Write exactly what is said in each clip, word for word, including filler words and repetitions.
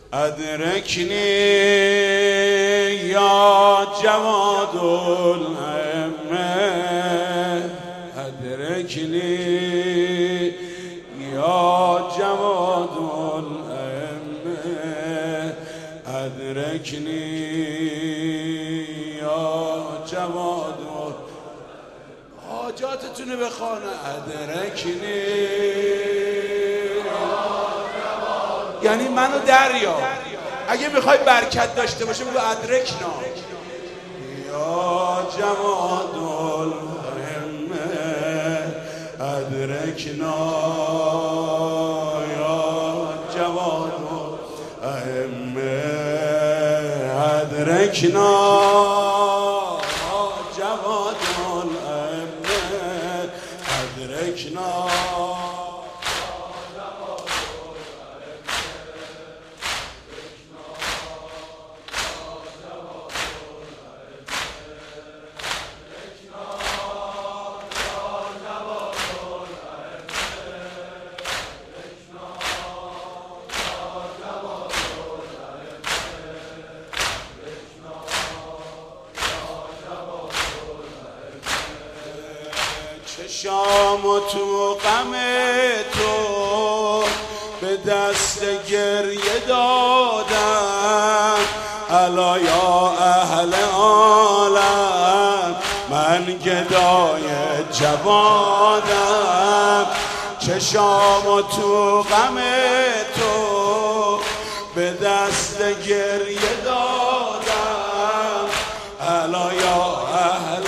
ادرکنی یا جواد الامه، ادرکنی یا جواد الامه، ادرکنی یا جواد. حاجاتتونه بخوانه. ادرکنی یعنی منو دریا. اگه میخوای برکت داشته باشه بگو ادرکنا یا جواد الامه، ادرکنا یا جواد الامه، ادرکنا جواد الامه، ادرکنا. چشام و تو غم تو به دست گریه دادم، الا یا اهل عالم من گدای جوادم. چشام و تو غم تو به دست گریه دادم، الا یا اهل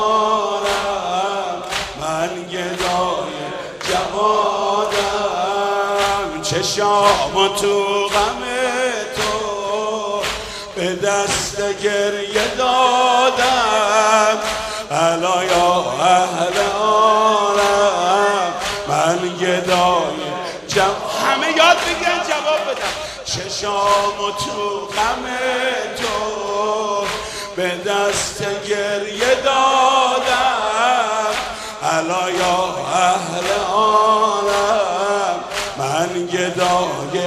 چشام و تو غم تو به دست گریه دادم، الا یا اهل عالم من گدای جواد. همه یاد بگیرن جواب بدن. چشام و تو غم تو به دست گریه دادم، الا یا اهل عالم من گدای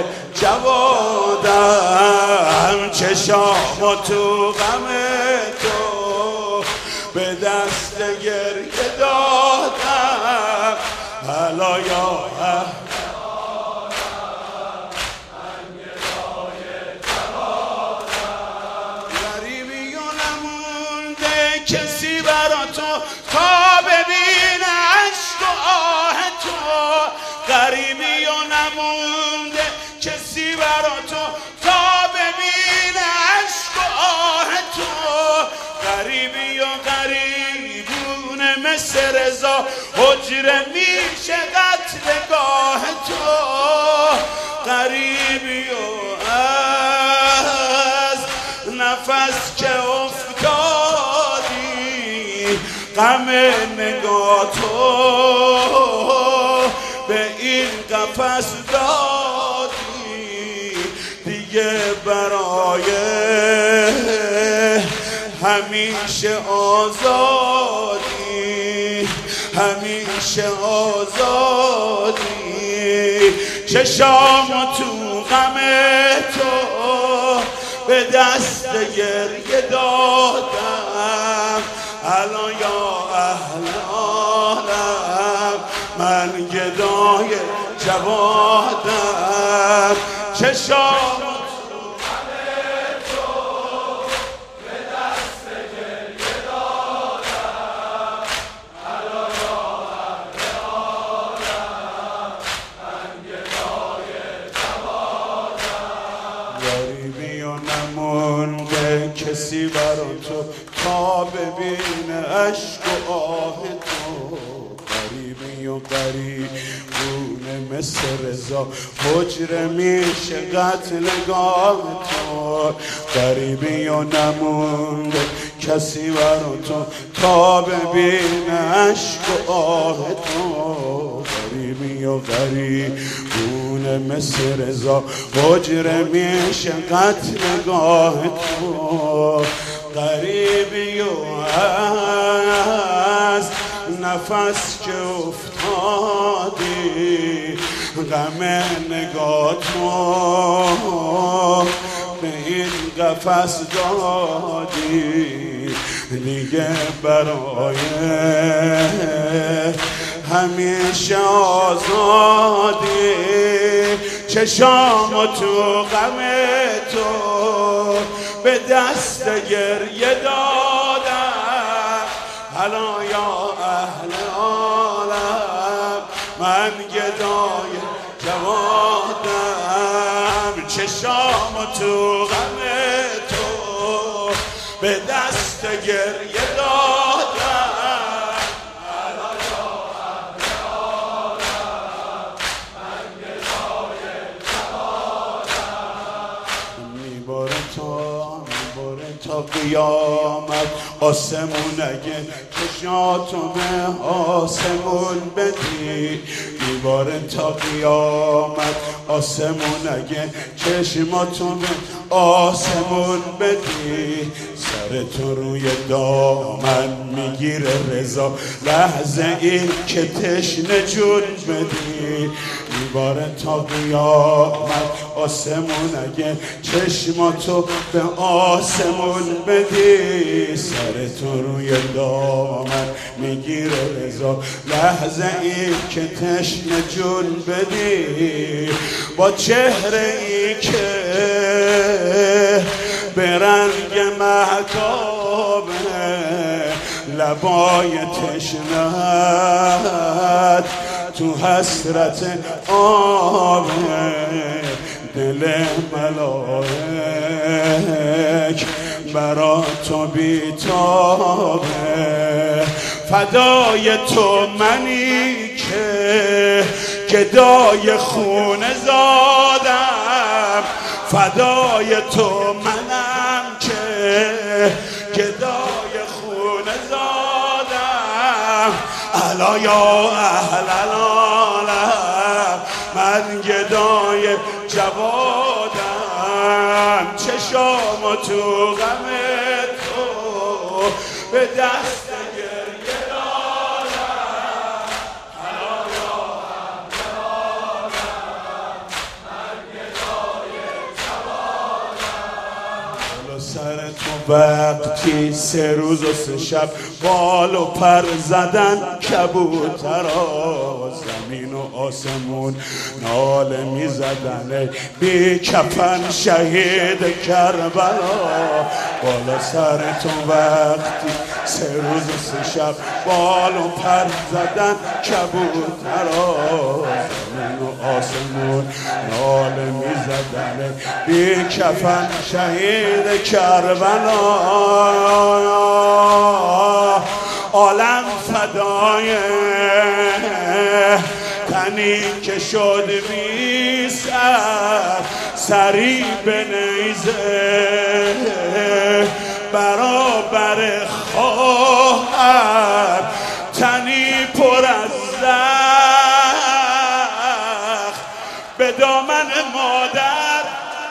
جوادم. چشام و تو غم تو به دست گریه دادم، الا یا اهل عالم من گدای جوادم. غریبی و نمونده کسی برا تو تا ببینه عشق و آه تو، غریبی و نمونده کسی برا تو تا ببینه عشق و آه تو، غریبی و غریبونه مثل رضا حجره میشه قتلگاه تو، غریبی و از نفس که افتادی غم نگاه تو به این قفس دادی، دیگه برای همیشه آزادی، همیشه آزادی. چشام و تو غم تو به دست گریه دادم، الا یا اهل عالم من گدای جوادم. چشام تو غم تو به دست گریه دادم، الا یا اهل عالم من گدای جوادم. غریبی و نمونده کسی برا تو تا ببینه عشق و آه تو، غریبی و غریبونه مثل رضا حجره میشه قتلگاه تو، غریبی و نمونده کسی برا تو تا ببینه عشق و آه تو، غریبی و غریبونه مثل رضا حجره میشه قتلگاه تو، غریبی و از نفس که افتادی غم نگاه تو قفس دادی دیگه برای همیشه آزادی. چشام تو غم تو به دست گریه دادم. حالا یا اهل عالم من گدای جوادم. چشام تو غم تو به دست گریه دادم. حالا یا اهل عالم من گدای جوادم. میباره تا میباره تا قیامت آسمون اگه چشاتو به آسمون بدی. میباره تا قیامت آسمون اگه چشماتو به آسمون بدی. سر تو روی دامن میگیره رضا لحظه این که تشنه جون بدی. میباره تا قیامت آسمون اگه چشماتو به آسمون بدی. سر تو روی دامن میگیره رضا لحظه این که تشنه جون بدی. با چهره ای که به رنگ مهتابه لبای تشنه‌ات تو حسرت آبه. دل ملائک برا تو بیتابه. فدای تو منی که گدای خونه زادم. فدای تو منم که گدای خونه زادم. الا یا اهل العالم من گدای جوادم. چشام تو غم تو به دست گریه دادم. الا یا اهل العالم من گدای جوادم. سر تو وقتی سه روز و سه شب بال و پر زدن کبوترها. زمین و آسمون ناله می زدن بی کفن شهید کربلا. بالا سر تو وقتی سه روز و سه شب بال و پر زدن کبوترها. زمین و آسمون ناله می زدن بی کفن شهید کربلا. عالم فدای تنی که شد بی سر سری به نیزه برابر خواهر. تنی پر از زخم به دامن مادر.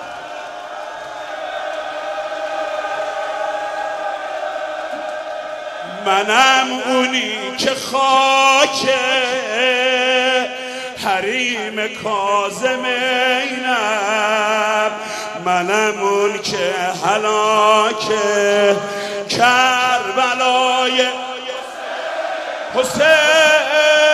منم اونی که خاک حریم کاظمینم. منم اون که هلاک کربلای حسین.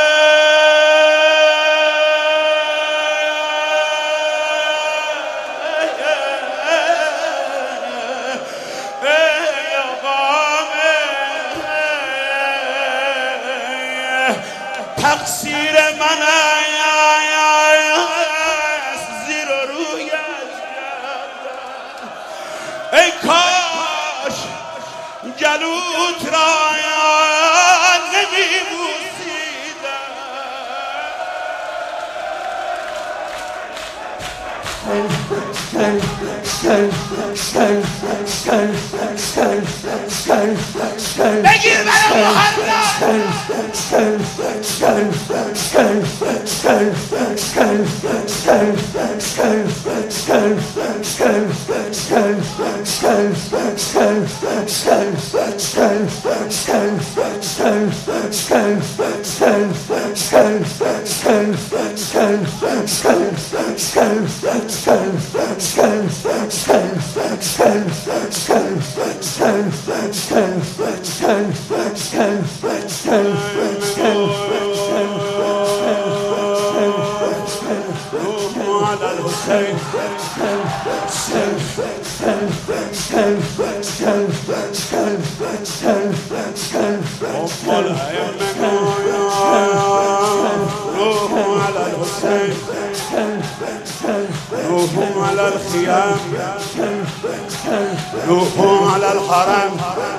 تقصیر من است زیر و رویش کردم. ای کاش گلوت را نمی بوسیدم. بگیر برای محمد روحوا على الخيام روحوا على الحرم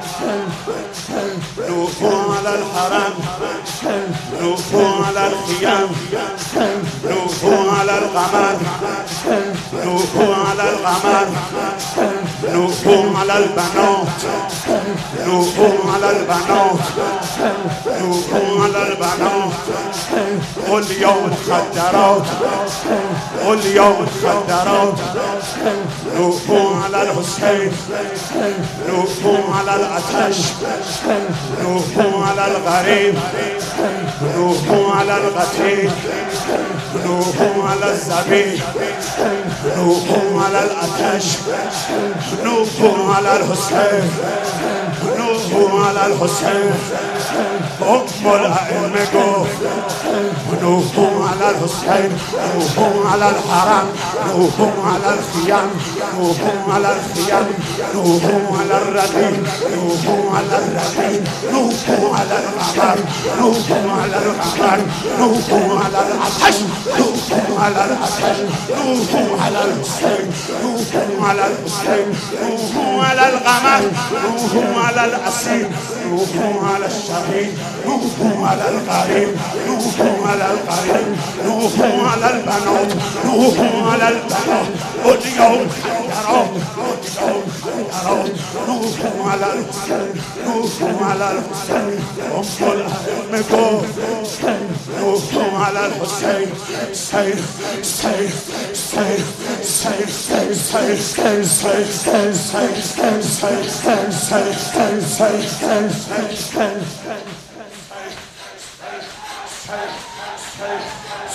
روحوا على الحرم روحوا على الخيام روحوا على القمر روحوا على القمر روحوا على البنات روحوا على البنات روحوا على البنات واليوم مخدرات واليوم مخدرات روحوا على الحسين روحوا على العطش روحوا على الغريب روحوا على القتيل روحوا على الزبيب روحوا على العطش روحوا على الحسين روحوا على الحسين أم الأئمة قف روحوا على الحسين روحوا على الحرم روحوا على الخيام روحوا على الخيام روحوا على الرديء روحوا على الرديء روحوا على القمر روحوا على القمر روحوا على العطش روحوا على العطش روحوا على الحسين روحوا على الحسين روحوا على القمر روحوا على الأسير روحوا على الشهيد روحوا على القريب روحوا على القريب روحوا على البنات روحوا على البنات واليوم حيروا واليوم حيروا روحوا على الحسين روحوا على الحسين أم الأئمة روحوا على الحسين سير سير سير سير سير سير سير سير سير سير سير سير سير سير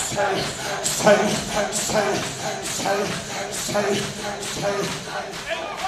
Say, say, say, say, say, say.